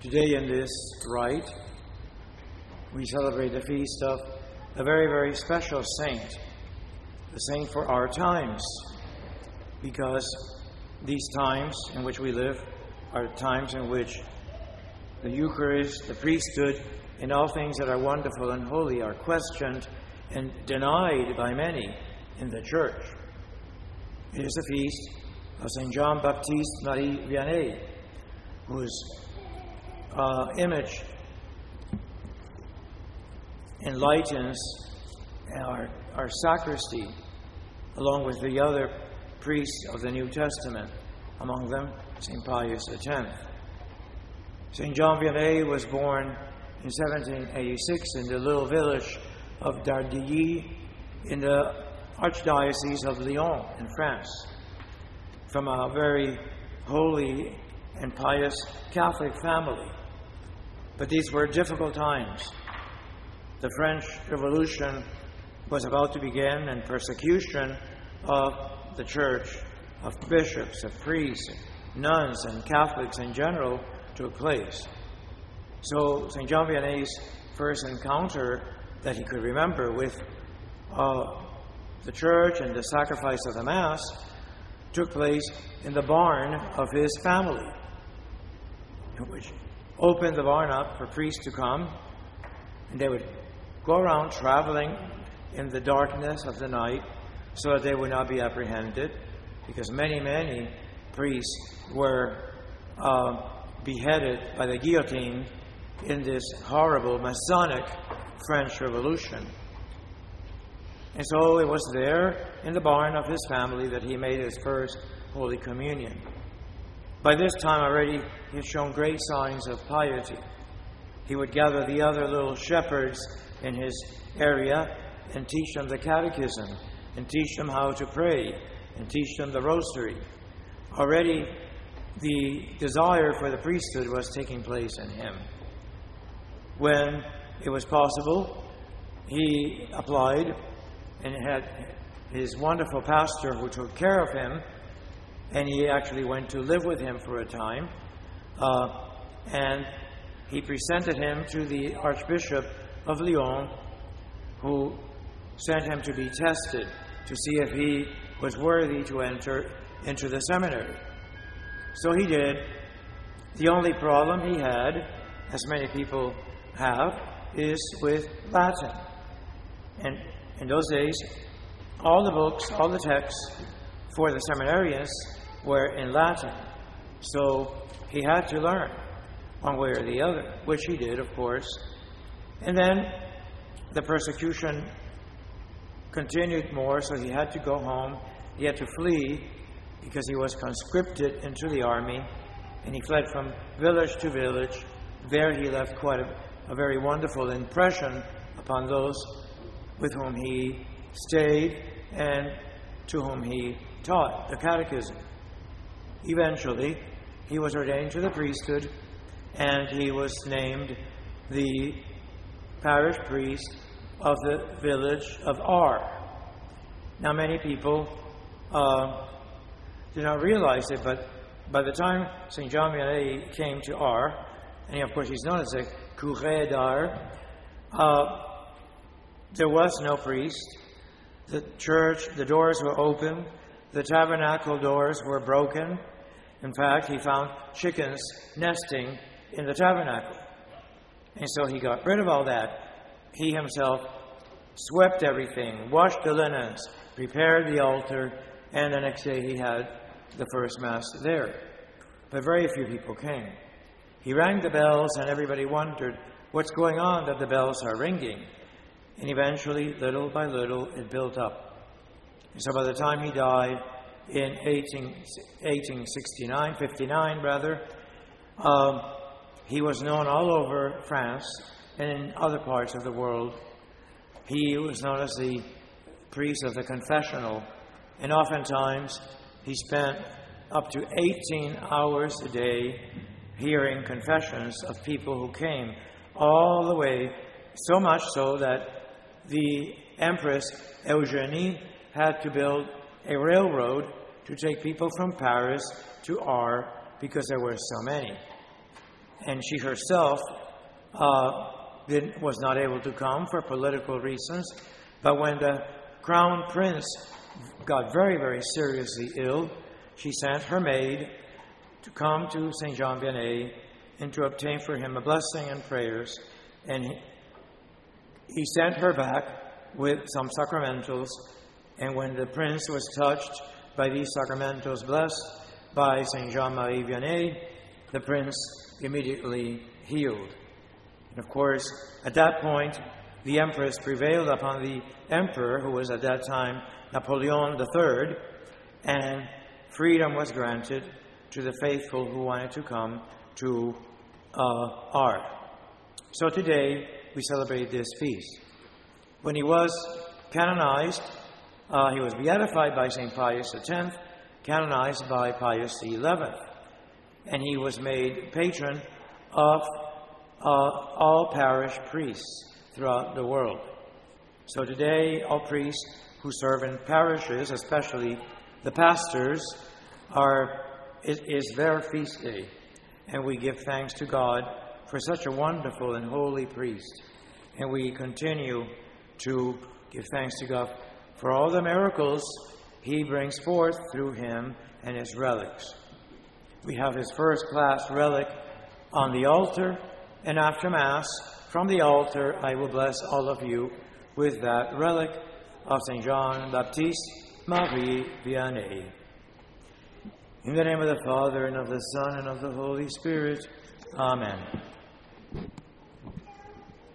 Today in this rite, we celebrate the feast of a very, very special saint, the saint for our times, because these times in which we live are times in which the Eucharist, the priesthood, and all things that are wonderful and holy are questioned and denied by many in the Church. It is the feast of St. John Baptiste Marie Vianney, whose image enlightens our sacristy, along with the other priests of the New Testament, among them St. Pius X. St. John Vianney was born in 1786 in the little village of Dardilly in the Archdiocese of Lyon in France, from a very holy and pious Catholic family. But these were difficult times. The French Revolution was about to begin, and persecution of the Church, of bishops, of priests, nuns, and Catholics in general took place. So St. John Vianney's first encounter that he could remember with the Church and the sacrifice of the Mass took place in the barn of his family, which opened the barn up for priests to come, and they would go around traveling in the darkness of the night so that they would not be apprehended, because many, many priests were beheaded by the guillotine in this horrible Masonic French Revolution. And so it was there in the barn of his family that he made his first Holy Communion. By this time already, he had shown great signs of piety. He would gather the other little shepherds in his area and teach them the catechism, and teach them how to pray, and teach them the rosary. Already the desire for the priesthood was taking place in him. When it was possible, he applied and had his wonderful pastor who took care of him, and he actually went to live with him for a time. And he presented him to the Archbishop of Lyon, who sent him to be tested to see if he was worthy to enter into the seminary. So he did. The only problem he had, as many people have, is with Latin. And in those days, all the books, all the texts for the seminarians were in Latin. So he had to learn one way or the other, which he did, of course. And then the persecution continued more, so he had to go home. He had to flee because he was conscripted into the army, and he fled from village to village. There he left quite a very wonderful impression upon those with whom he stayed and to whom he taught the catechism. Eventually, he was ordained to the priesthood, and he was named the parish priest of the village of Ars. Now, many people do not realize it, but by the time St. John Vianney came to Ars, and of course he's known as the Curé d'Ars, there was no priest. The church, the doors were open. The tabernacle doors were broken. In fact, he found chickens nesting in the tabernacle. And so he got rid of all that. He himself swept everything, washed the linens, prepared the altar, and the next day he had the first Mass there. But very few people came. He rang the bells, and everybody wondered, what's going on that the bells are ringing? And eventually, little by little, it built up. And so by the time he died in 1859, he was known all over France and in other parts of the world. He was known as the priest of the confessional, and oftentimes he spent up to 18 hours a day hearing confessions of people who came all the way, so much so that the Empress Eugénie had to build a railroad to take people from Paris to Ars because there were so many. and she herself was not able to come for political reasons. But when the crown prince got very, very seriously ill, she sent her maid to come to St. Jean Vianney and to obtain for him a blessing and prayers. And he sent her back with some sacramentals. And when the prince was touched by these sacramentals blessed by St. Jean-Marie Vianney, the prince immediately healed. And of course, at that point, the empress prevailed upon the emperor, who was at that time Napoleon III, and freedom was granted to the faithful who wanted to come to Ars. So today, we celebrate this feast. When he was canonized, he was beatified by St. Pius X, canonized by Pius XI, and he was made patron of all parish priests throughout the world. So today, all priests who serve in parishes, especially the pastors, is their feast day, and we give thanks to God for such a wonderful and holy priest. And we continue to give thanks to God for all the miracles he brings forth through him and his relics. We have his first-class relic on the altar, and after Mass, from the altar, I will bless all of you with that relic of St. Jean-Baptiste Marie Vianney. In the name of the Father, and of the Son, and of the Holy Spirit. Amen.